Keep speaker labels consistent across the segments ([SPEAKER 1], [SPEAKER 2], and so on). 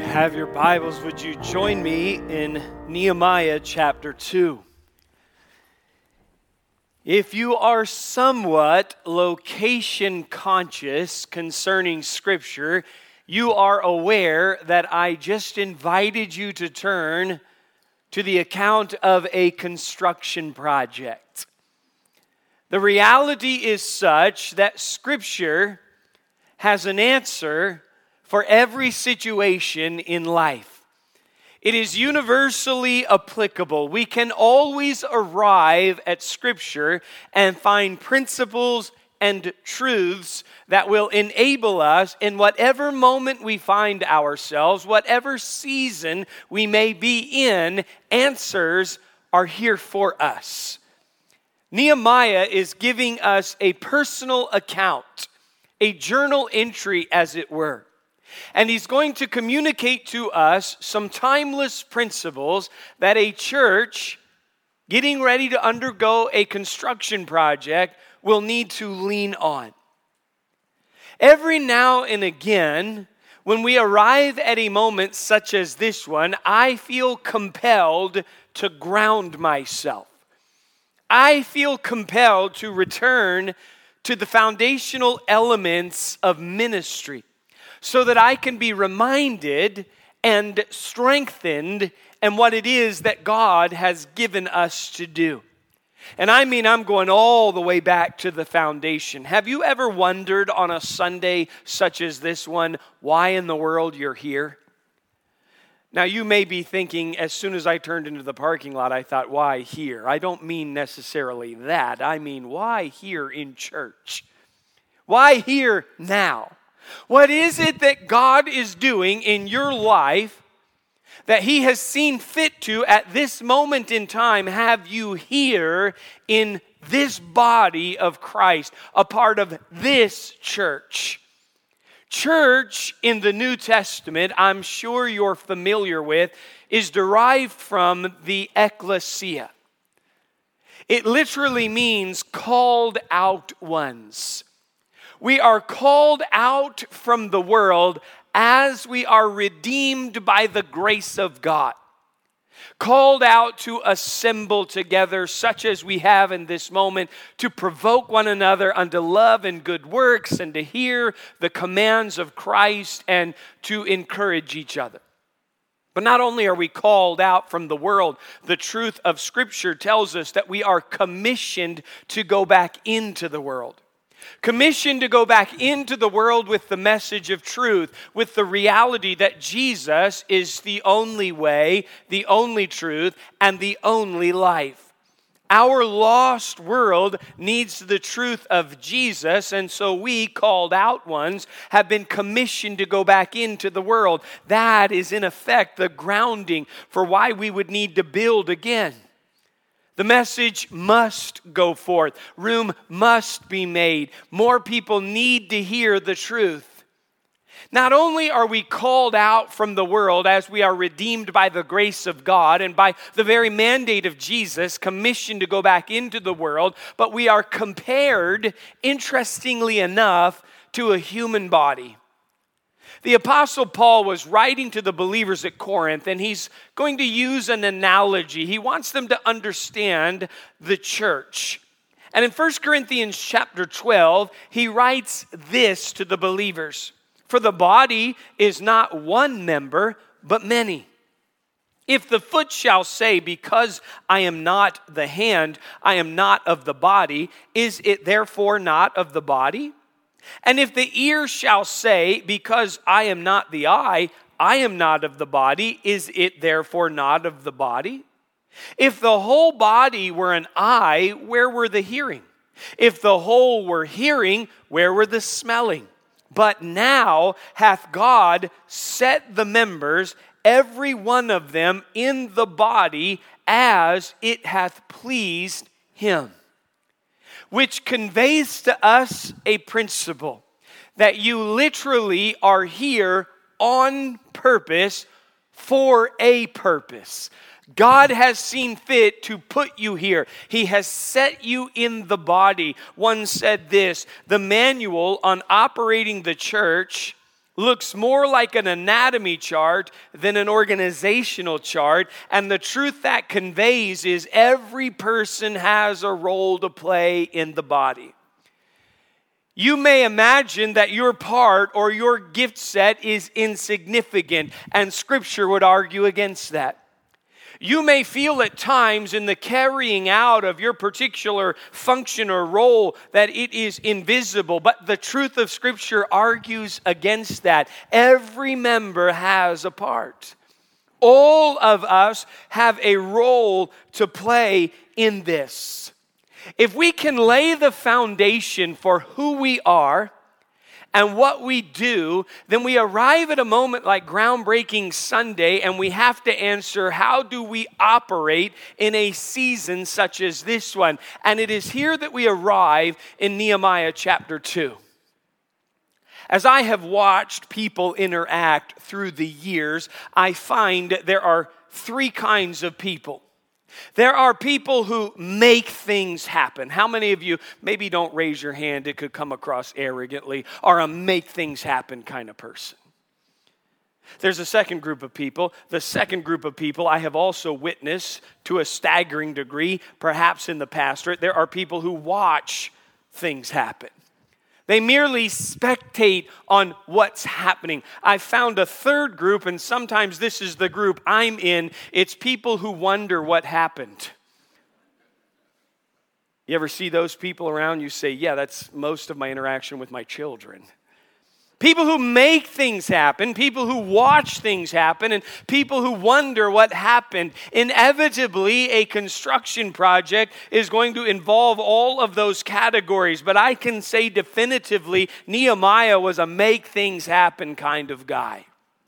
[SPEAKER 1] have your Bibles, would you join me in Nehemiah chapter 2? If you are somewhat location conscious concerning Scripture, you are aware that I just invited you to turn to the account of a construction project. The reality is such that Scripture has an answer for every situation in life. It is universally applicable. We can always arrive at Scripture and find principles and truths that will enable us in whatever moment we find ourselves, whatever season we may be in, answers are here for us. Nehemiah is giving us a personal account, a journal entry as it were. And he's going to communicate to us some timeless principles that a church getting ready to undergo a construction project will need to lean on. Every now and again, when we arrive at a moment such as this one, I feel compelled to ground myself. I feel compelled to return to the foundational elements of ministry, so that I can be reminded and strengthened in what it is that God has given us to do. And I mean, I'm going all the way back to the foundation. Have you ever wondered on a Sunday such as this one, why in the world you're here? Now, you may be thinking, as soon as I turned into the parking lot, I thought, why here? I don't mean necessarily that. I mean, why here in church? Why here now? What is it that God is doing in your life that He has seen fit to at this moment in time have you here in this body of Christ, a part of this church? Church in the New Testament, I'm sure you're familiar with, is derived from the ecclesia. It literally means called out ones. We are called out from the world as we are redeemed by the grace of God. Called out to assemble together, such as we have in this moment, to provoke one another unto love and good works, and to hear the commands of Christ, and to encourage each other. But not only are we called out from the world, the truth of Scripture tells us that we are commissioned to go back into the world. Commissioned to go back into the world with the message of truth, with the reality that Jesus is the only way, the only truth, and the only life. Our lost world needs the truth of Jesus, and so we, called out ones, have been commissioned to go back into the world. That is, in effect, the grounding for why we would need to build again. The message must go forth. Room must be made. More people need to hear the truth. Not only are we called out from the world as we are redeemed by the grace of God and by the very mandate of Jesus, commissioned to go back into the world, but we are compared, interestingly enough, to a human body. The Apostle Paul was writing to the believers at Corinth, and he's going to use an analogy. He wants them to understand the church. And in 1 Corinthians chapter 12, he writes this to the believers: "For the body is not one member, but many. If the foot shall say, because I am not the hand, I am not of the body, is it therefore not of the body? And if the ear shall say, because I am not the eye, I am not of the body, is it therefore not of the body? If the whole body were an eye, where were the hearing? If the whole were hearing, where were the smelling? But now hath God set the members, every one of them, in the body, as it hath pleased Him." Which conveys to us a principle that you literally are here on purpose for a purpose. God has seen fit to put you here. He has set you in the body. One said this: the manual on operating the church looks more like an anatomy chart than an organizational chart. And the truth that conveys is every person has a role to play in the body. You may imagine that your part or your gift set is insignificant, and Scripture would argue against that. You may feel at times in the carrying out of your particular function or role that it is invisible, but the truth of Scripture argues against that. Every member has a part. All of us have a role to play in this. If we can lay the foundation for who we are and what we do, then we arrive at a moment like Groundbreaking Sunday, and we have to answer, how do we operate in a season such as this one? And it is here that we arrive in Nehemiah chapter 2. As I have watched people interact through the years, I find there are three kinds of people. There are people who make things happen. How many of you, maybe don't raise your hand, it could come across arrogantly, are a make things happen kind of person? There's a second group of people. The second group of people I have also witnessed to a staggering degree, perhaps in the pastorate. There are people who watch things happen. They merely spectate on what's happening. I found a third group, and sometimes this is the group I'm in. It's people who wonder what happened. You ever see those people around? You say, yeah, that's most of my interaction with my children. People who make things happen, people who watch things happen, and people who wonder what happened. Inevitably, a construction project is going to involve all of those categories, but I can say definitively Nehemiah was a make things happen kind of guy.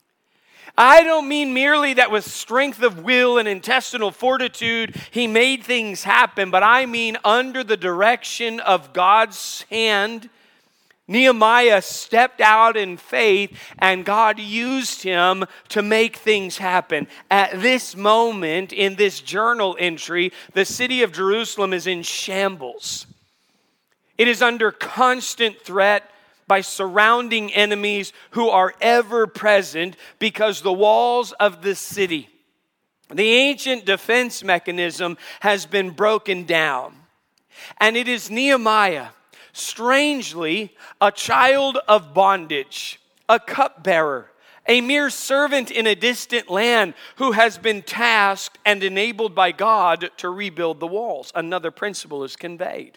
[SPEAKER 1] I don't mean merely that with strength of will and intestinal fortitude he made things happen, but I mean under the direction of God's hand, Nehemiah stepped out in faith, and God used him to make things happen. At this moment in this journal entry, the city of Jerusalem is in shambles. It is under constant threat by surrounding enemies who are ever present because the walls of the city, the ancient defense mechanism, has been broken down. And it is Nehemiah, strangely, a child of bondage, a cupbearer, a mere servant in a distant land who has been tasked and enabled by God to rebuild the walls. Another principle is conveyed.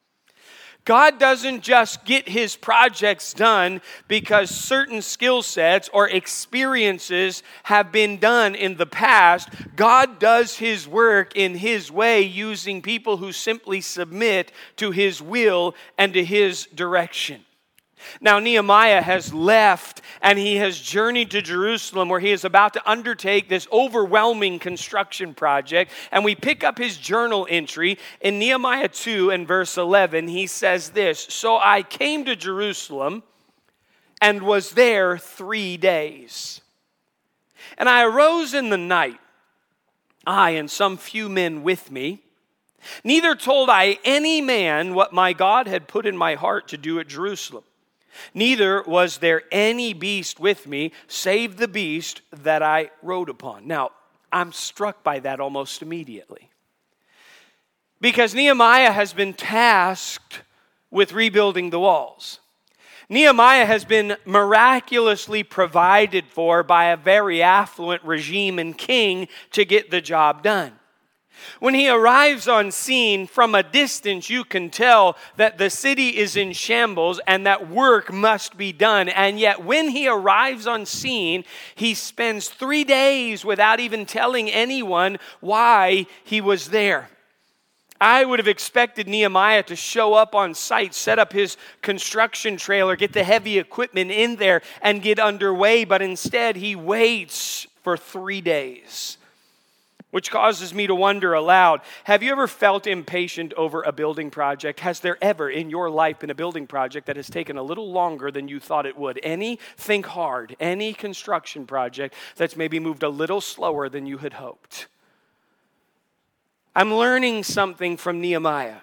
[SPEAKER 1] God doesn't just get his projects done because certain skill sets or experiences have been done in the past. God does his work in his way using people who simply submit to his will and to his direction. Now, Nehemiah has left and he has journeyed to Jerusalem where he is about to undertake this overwhelming construction project. And we pick up his journal entry in Nehemiah 2 and verse 11. He says this, "So I came to Jerusalem and was there 3 days. And I arose in the night, I and some few men with me. Neither told I any man what my God had put in my heart to do at Jerusalem. Neither was there any beast with me, save the beast that I rode upon." Now, I'm struck by that almost immediately. Because Nehemiah has been tasked with rebuilding the walls. Nehemiah has been miraculously provided for by a very affluent regime and king to get the job done. When he arrives on scene, from a distance you can tell that the city is in shambles and that work must be done. And yet when he arrives on scene, he spends 3 days without even telling anyone why he was there. I would have expected Nehemiah to show up on site, set up his construction trailer, get the heavy equipment in there and get underway. But instead he waits for 3 days. Which causes me to wonder aloud, have you ever felt impatient over a building project? Has there ever in your life been a building project that has taken a little longer than you thought it would? Think hard, any construction project that's maybe moved a little slower than you had hoped. I'm learning something from Nehemiah.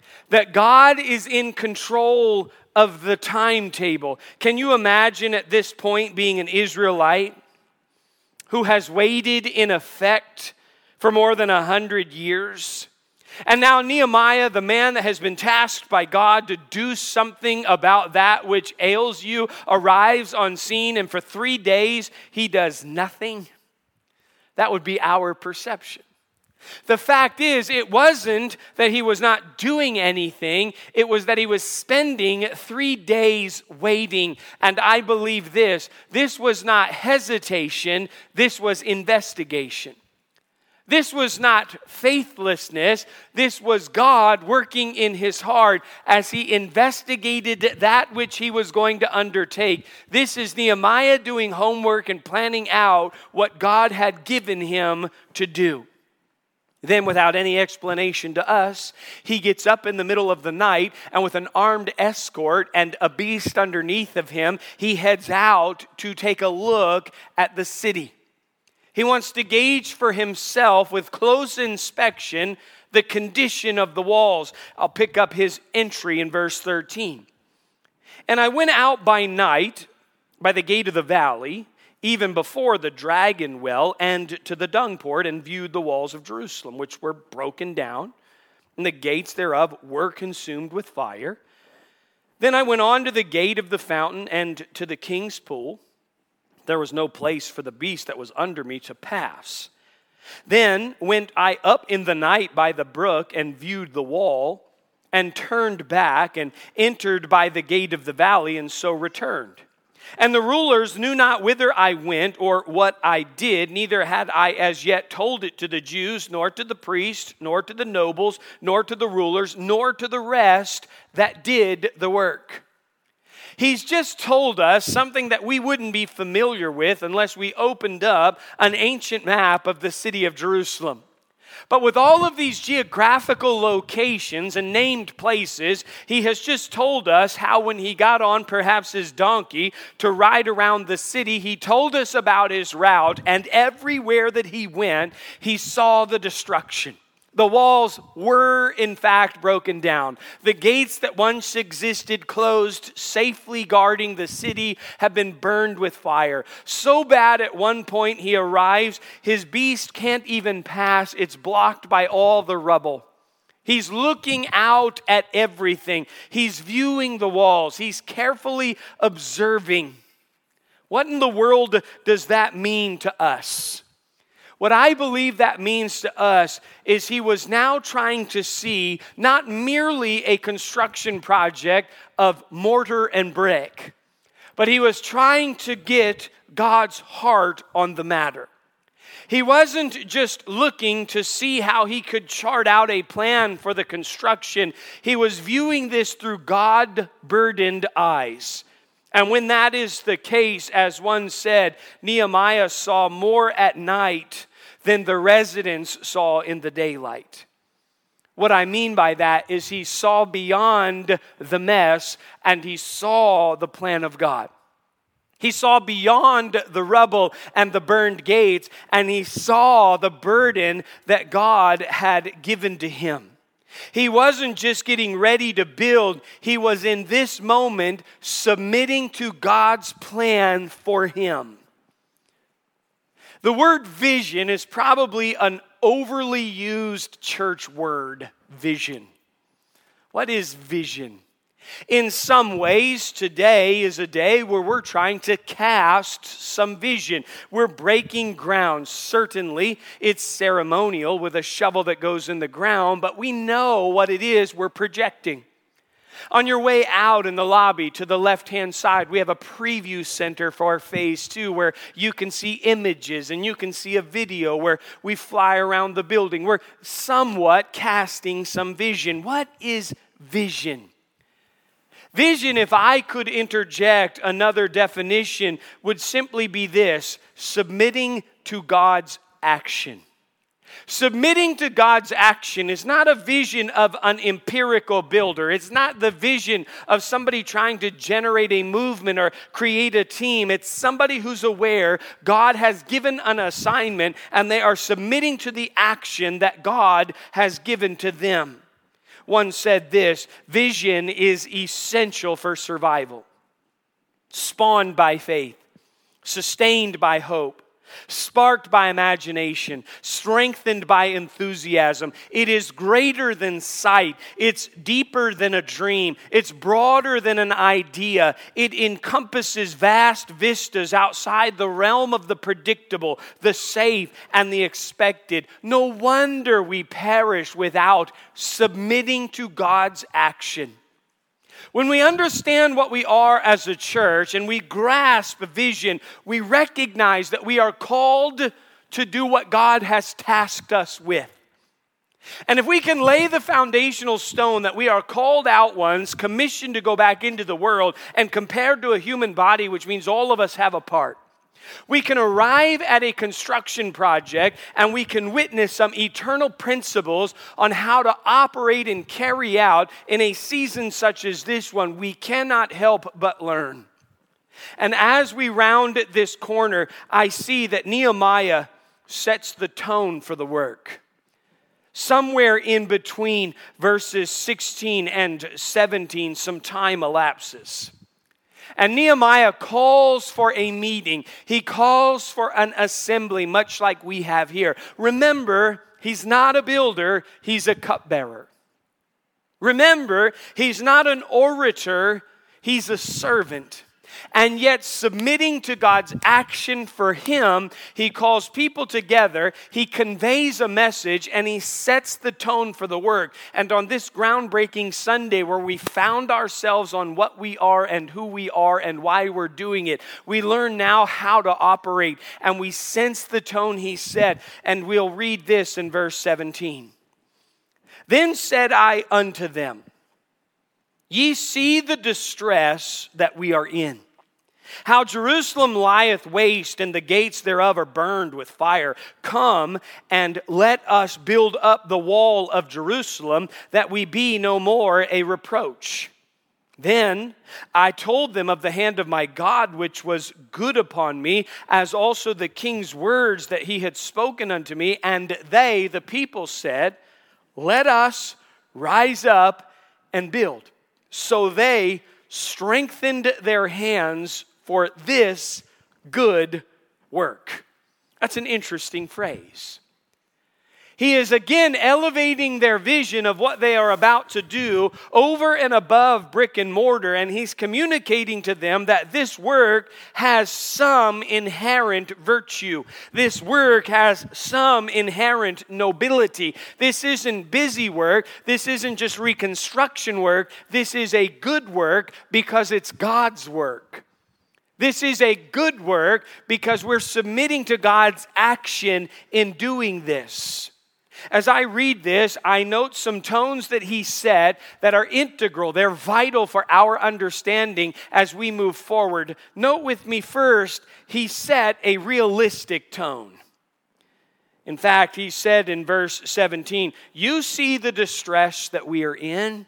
[SPEAKER 1] that God is in control of the timetable. Can you imagine at this point being an Israelite who has waited in effect for more than 100 years? And now Nehemiah, the man that has been tasked by God to do something about that which ails you, arrives on scene, and for 3 days he does nothing. That would be our perception. The fact is, it wasn't that he was not doing anything. It was that he was spending 3 days waiting. And I believe this was not hesitation. This was investigation. This was not faithlessness. This was God working in his heart as he investigated that which he was going to undertake. This is Nehemiah doing homework and planning out what God had given him to do. Then, without any explanation to us, he gets up in the middle of the night, and with an armed escort and a beast underneath of him, he heads out to take a look at the city. He wants to gauge for himself with close inspection the condition of the walls. I'll pick up his entry in verse 13. And I went out by night by the gate of the valley, even before the dragon well, and to the dung port, and viewed the walls of Jerusalem, which were broken down, and the gates thereof were consumed with fire. Then I went on to the gate of the fountain and to the king's pool. There was no place for the beast that was under me to pass. Then went I up in the night by the brook and viewed the wall, and turned back and entered by the gate of the valley, and so returned. And the rulers knew not whither I went or what I did, neither had I as yet told it to the Jews, nor to the priests, nor to the nobles, nor to the rulers, nor to the rest that did the work. He's just told us something that we wouldn't be familiar with unless we opened up an ancient map of the city of Jerusalem. But with all of these geographical locations and named places, he has just told us how when he got on perhaps his donkey to ride around the city, he told us about his route, and everywhere that he went, he saw the destruction. The walls were, in fact, broken down. The gates that once existed closed, safely guarding the city, have been burned with fire. So bad at one point he arrives, his beast can't even pass. It's blocked by all the rubble. He's looking out at everything. He's viewing the walls. He's carefully observing. What in the world does that mean to us? What I believe that means to us is he was now trying to see not merely a construction project of mortar and brick, but he was trying to get God's heart on the matter. He wasn't just looking to see how he could chart out a plan for the construction. He was viewing this through God-burdened eyes. And when that is the case, as one said, Nehemiah saw more at night than the residents saw in the daylight. What I mean by that is he saw beyond the mess and he saw the plan of God. He saw beyond the rubble and the burned gates, and he saw the burden that God had given to him. He wasn't just getting ready to build. He was in this moment submitting to God's plan for him. The word vision is probably an overly used church word, vision. What is vision? In some ways, today is a day where we're trying to cast some vision. We're breaking ground. Certainly, it's ceremonial with a shovel that goes in the ground, but we know what it is we're projecting. On your way out in the lobby to the left-hand side, we have a preview center for Phase 2 where you can see images and you can see a video where we fly around the building. We're somewhat casting some vision. What is vision? Vision, if I could interject another definition, would simply be this: submitting to God's action. Submitting to God's action is not a vision of an empirical builder. It's not the vision of somebody trying to generate a movement or create a team. It's somebody who's aware God has given an assignment and they are submitting to the action that God has given to them. once said this: vision is essential for survival. Spawned by faith, sustained by hope, sparked by imagination, strengthened by enthusiasm. It is greater than sight. It's deeper than a dream. It's broader than an idea. It encompasses vast vistas outside the realm of the predictable, the safe, and the expected. No wonder we perish without submitting to God's action. When we understand what we are as a church and we grasp a vision, we recognize that we are called to do what God has tasked us with. And if we can lay the foundational stone that we are called out ones, commissioned to go back into the world, and compared to a human body, which means all of us have a part, we can arrive at a construction project and we can witness some eternal principles on how to operate and carry out in a season such as this one. We cannot help but learn. And as we round this corner, I see that Nehemiah sets the tone for the work. Somewhere in between verses 16 and 17, some time elapses. And Nehemiah calls for a meeting. He calls for an assembly, much like we have here. Remember, he's not a builder, he's a cupbearer. Remember, he's not an orator, he's a servant. And yet, submitting to God's action for him, he calls people together, he conveys a message, and he sets the tone for the work. And on this groundbreaking Sunday, where we found ourselves on what we are and who we are and why we're doing it, we learn now how to operate, and we sense the tone he set. And we'll read this in verse 17. Then said I unto them, ye see the distress that we are in, how Jerusalem lieth waste, and the gates thereof are burned with fire. Come, and let us build up the wall of Jerusalem, that we be no more a reproach. Then I told them of the hand of my God, which was good upon me, as also the king's words that he had spoken unto me. And they, the people, said, let us rise up and build. So they strengthened their hands for this good work. That's an interesting phrase. He is again elevating their vision of what they are about to do over and above brick and mortar, and he's communicating to them that this work has some inherent virtue. This work has some inherent nobility. This isn't busy work. This isn't just reconstruction work. This is a good work because it's God's work. This is a good work because we're submitting to God's action in doing this. As I read this, I note some tones that he set that are integral. They're vital for our understanding as we move forward. Note with me first, he set a realistic tone. In fact, he said in verse 17, you see the distress that we are in.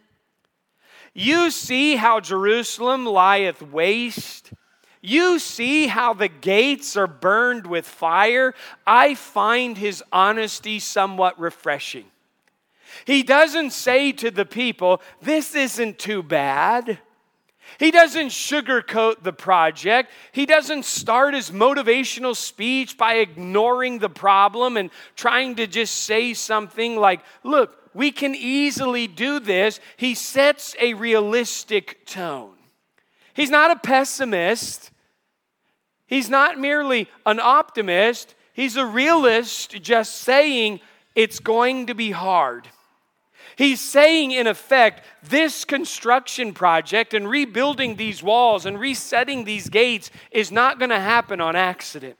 [SPEAKER 1] You see how Jerusalem lieth waste. You see how the gates are burned with fire. I find his honesty somewhat refreshing. He doesn't say to the people, this isn't too bad. He doesn't sugarcoat the project. He doesn't start his motivational speech by ignoring the problem and trying to just say something like, look, we can easily do this. He sets a realistic tone. He's not a pessimist. He's not merely an optimist. He's a realist, just saying it's going to be hard. He's saying, in effect, this construction project and rebuilding these walls and resetting these gates is not going to happen on accident.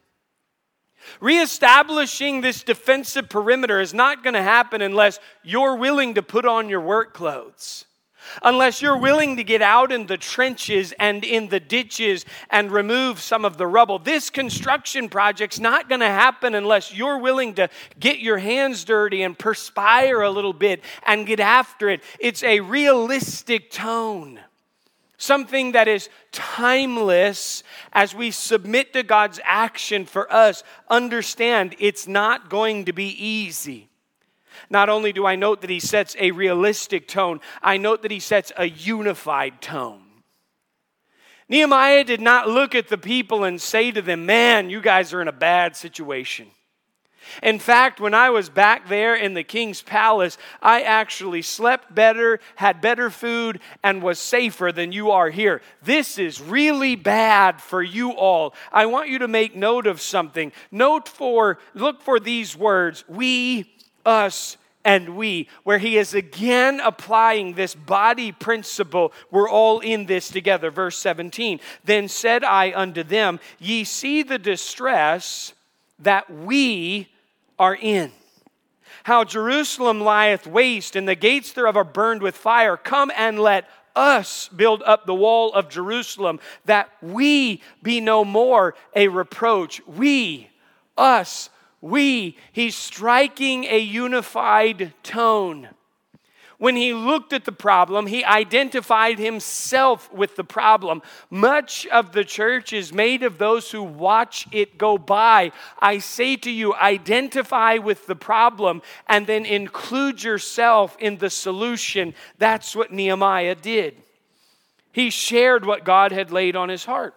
[SPEAKER 1] Reestablishing this defensive perimeter is not going to happen unless you're willing to put on your work clothes. Unless you're willing to get out in the trenches and in the ditches and remove some of the rubble. This construction project's not going to happen unless you're willing to get your hands dirty and perspire a little bit and get after it. It's a realistic tone. Something that is timeless as we submit to God's action for us. Understand, it's not going to be easy. Not only do I note that he sets a realistic tone, I note that he sets a unified tone. Nehemiah did not look at the people and say to them, man, you guys are in a bad situation. In fact, when I was back there in the king's palace, I actually slept better, had better food, and was safer than you are here. This is really bad for you all. I want you to make note of something. Look for these words, we, us, and we, where he is again applying this body principle. We're all in this together. Verse 17, then said I unto them, ye see the distress that we are in. How Jerusalem lieth waste, and the gates thereof are burned with fire. Come and let us build up the wall of Jerusalem, that we be no more a reproach. We, us, we. He's striking a unified tone. When he looked at the problem, he identified himself with the problem. Much of the church is made of those who watch it go by. I say to you, identify with the problem and then include yourself in the solution. That's what Nehemiah did. He shared what God had laid on his heart.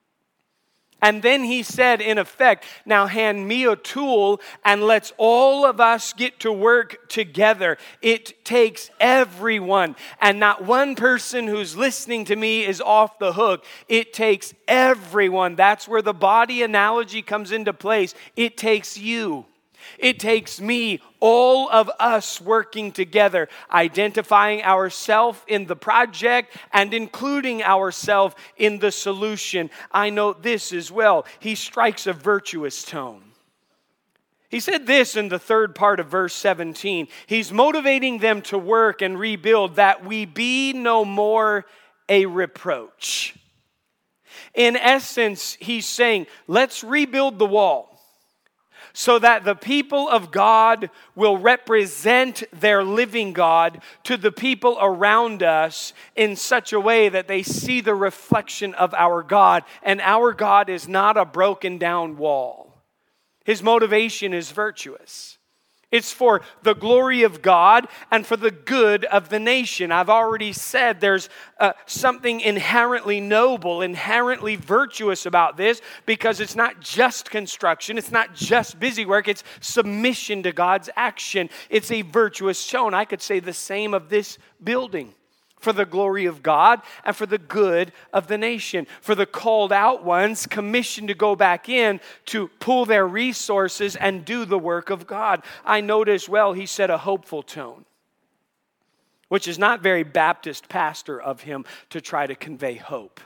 [SPEAKER 1] And then he said, in effect, now hand me a tool and let's all of us get to work together. It takes everyone. And not one person who's listening to me is off the hook. It takes everyone. That's where the body analogy comes into place. It takes you. It takes me, all of us working together, identifying ourselves in the project and including ourselves in the solution. I note this as well. He strikes a virtuous tone. He said this in the third part of verse 17. He's motivating them to work and rebuild, that we be no more a reproach. In essence, he's saying, let's rebuild the wall, so that the people of God will represent their living God to the people around us in such a way that they see the reflection of our God. And our God is not a broken down wall. His motivation is virtuous. It's for the glory of God and for the good of the nation. I've already said there's something inherently noble, inherently virtuous about this, because it's not just construction, it's not just busy work, it's submission to God's action. It's a virtuous tone. I could say the same of this building. For the glory of God and for the good of the nation. For the called out ones commissioned to go back in to pull their resources and do the work of God. I note as well, he set a hopeful tone, which is not very Baptist pastor of him to try to convey hope.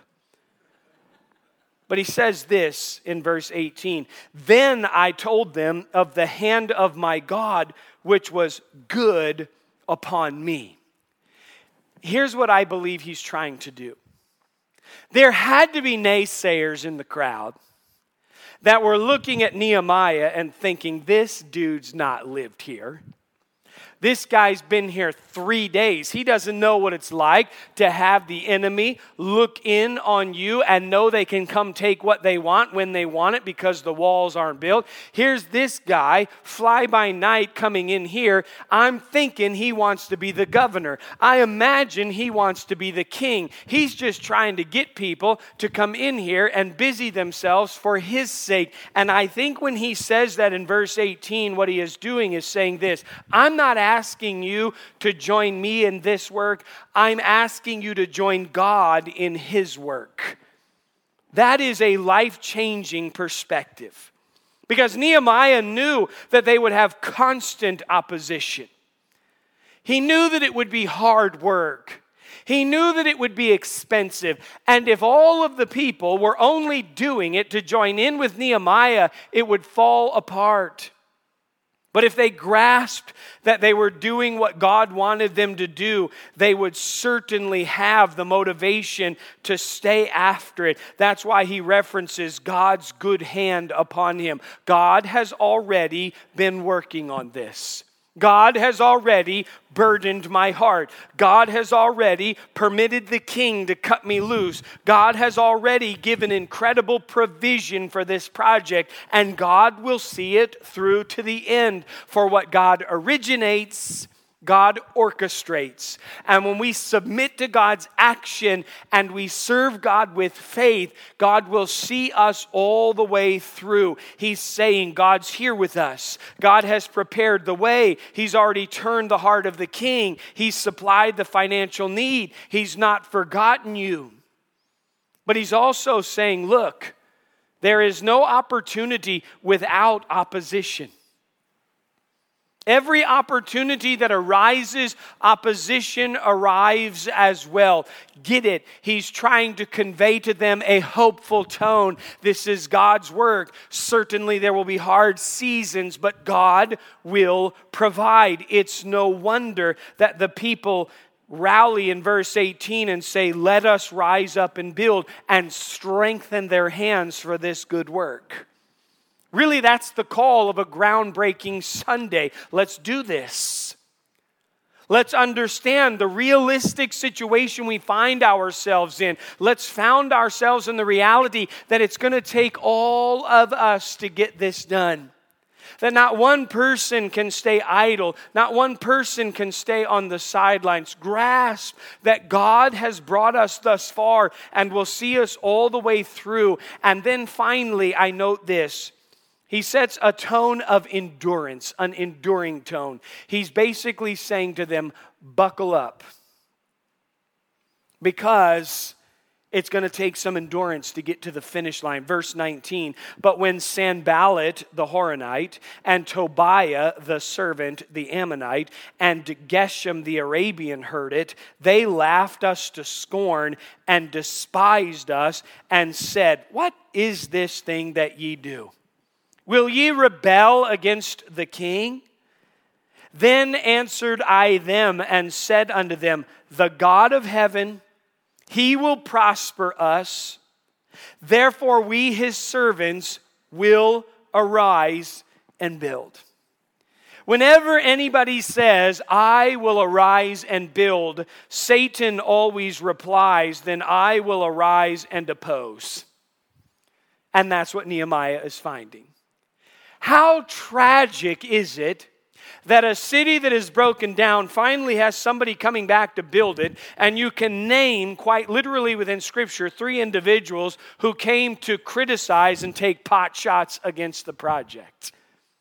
[SPEAKER 1] But he says this in verse 18, then I told them of the hand of my God, which was good upon me. Here's what I believe he's trying to do. There had to be naysayers in the crowd that were looking at Nehemiah and thinking, this dude's not lived here. This guy's been here 3 days. He doesn't know what it's like to have the enemy look in on you and know they can come take what they want when they want it because the walls aren't built. Here's this guy, fly by night, coming in here. I'm thinking he wants to be the governor. I imagine he wants to be the king. He's just trying to get people to come in here and busy themselves for his sake. And I think when he says that in verse 18, what he is doing is saying this, I'm not asking you to join me in this work. I'm asking you to join God in his work. That is a life-changing perspective. Because Nehemiah knew that they would have constant opposition. He knew that it would be hard work. He knew that it would be expensive. And if all of the people were only doing it to join in with Nehemiah, it would fall apart. But if they grasped that they were doing what God wanted them to do, they would certainly have the motivation to stay after it. That's why he references God's good hand upon him. God has already been working on this. God has already burdened my heart. God has already permitted the king to cut me loose. God has already given incredible provision for this project, and God will see it through to the end. For what God originates, God orchestrates. And when we submit to God's action and we serve God with faith, God will see us all the way through. He's saying God's here with us. God has prepared the way. He's already turned the heart of the king. He's supplied the financial need. He's not forgotten you. But he's also saying, look, there is no opportunity without opposition. Every opportunity that arises, opposition arrives as well. Get it? He's trying to convey to them a hopeful tone. This is God's work. Certainly there will be hard seasons, but God will provide. It's no wonder that the people rally in verse 18 and say, let us rise up and build, and strengthen their hands for this good work. Really, that's the call of a groundbreaking Sunday. Let's do this. Let's understand the realistic situation we find ourselves in. Let's found ourselves in the reality that it's going to take all of us to get this done. That not one person can stay idle. Not one person can stay on the sidelines. Grasp that God has brought us thus far and will see us all the way through. And then finally, I note this. He sets a tone of endurance, an enduring tone. He's basically saying to them, buckle up. Because it's going to take some endurance to get to the finish line. Verse 19, but when Sanballat the Horonite, and Tobiah the servant, the Ammonite, and Geshem the Arabian heard it, they laughed us to scorn and despised us and said, what is this thing that ye do? Will ye rebel against the king? Then answered I them and said unto them, the God of heaven, he will prosper us. Therefore we his servants will arise and build. Whenever anybody says, I will arise and build, Satan always replies, then I will arise and oppose. And that's what Nehemiah is finding. How tragic is it that a city that is broken down finally has somebody coming back to build it, and you can name, quite literally within Scripture, 3 individuals who came to criticize and take pot shots against the project.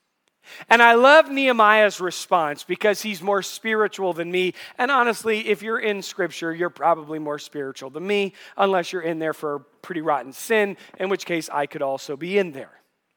[SPEAKER 1] And I love Nehemiah's response because he's more spiritual than me. And honestly, if you're in Scripture, you're probably more spiritual than me, unless you're in there for pretty rotten sin, in which case I could also be in there.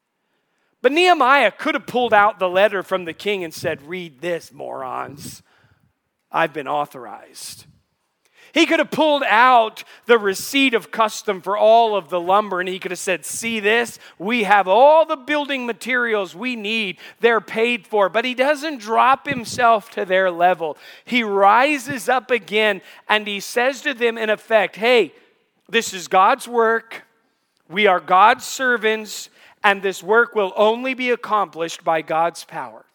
[SPEAKER 1] But Nehemiah could have pulled out the letter from the king and said, read this, morons. I've been authorized. He could have pulled out the receipt of custom for all of the lumber, and he could have said, see this? We have all the building materials we need. They're paid for. But he doesn't drop himself to their level. He rises up again, and he says to them in effect, hey, this is God's work. We are God's servants. And this work will only be accomplished by God's power.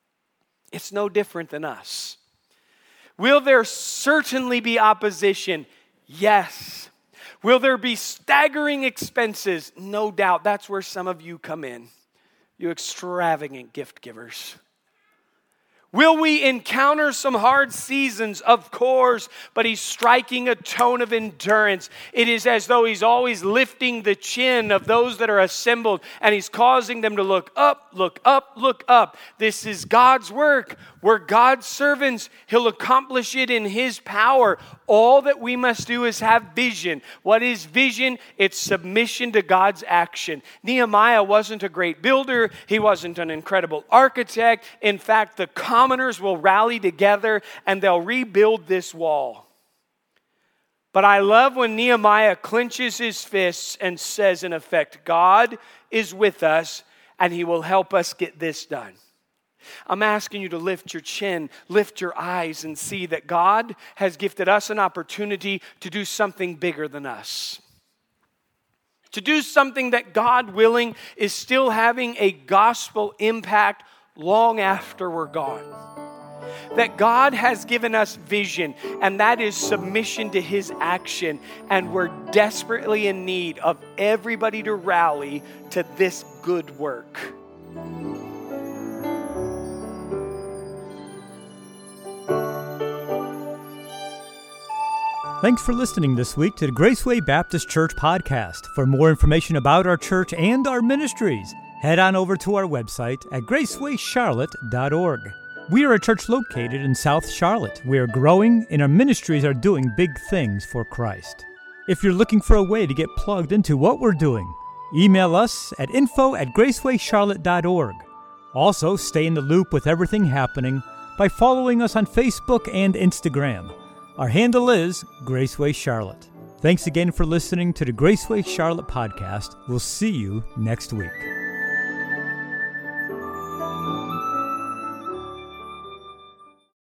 [SPEAKER 1] It's no different than us. Will there certainly be opposition? Yes. Will there be staggering expenses? No doubt. That's where some of you come in. You extravagant gift givers. Will we encounter some hard seasons? Of course, but he's striking a tone of endurance. It is as though he's always lifting the chin of those that are assembled, and he's causing them to look up, look up, look up. This is God's work. We're God's servants. He'll accomplish it in his power. All that we must do is have vision. What is vision? It's submission to God's action. Nehemiah wasn't a great builder. He wasn't an incredible architect. In fact, the commoners will rally together and they'll rebuild this wall. But I love when Nehemiah clenches his fists and says, in effect, God is with us and he will help us get this done. I'm asking you to lift your chin, lift your eyes, and see that God has gifted us an opportunity to do something bigger than us. To do something that, God willing, is still having a gospel impact long after we're gone. That God has given us vision, and that is submission to His action, and we're desperately in need of everybody to rally to this good work.
[SPEAKER 2] Thanks for listening this week to the Graceway Baptist Church podcast. For more information about our church and our ministries, head on over to our website at gracewaycharlotte.org. We are a church located in South Charlotte. We are growing, and our ministries are doing big things for Christ. If you're looking for a way to get plugged into what we're doing, email us at info@gracewaycharlotte.org. Also, stay in the loop with everything happening by following us on Facebook and Instagram. Our handle is Graceway Charlotte. Thanks again for listening to the Graceway Charlotte podcast. We'll see you next week.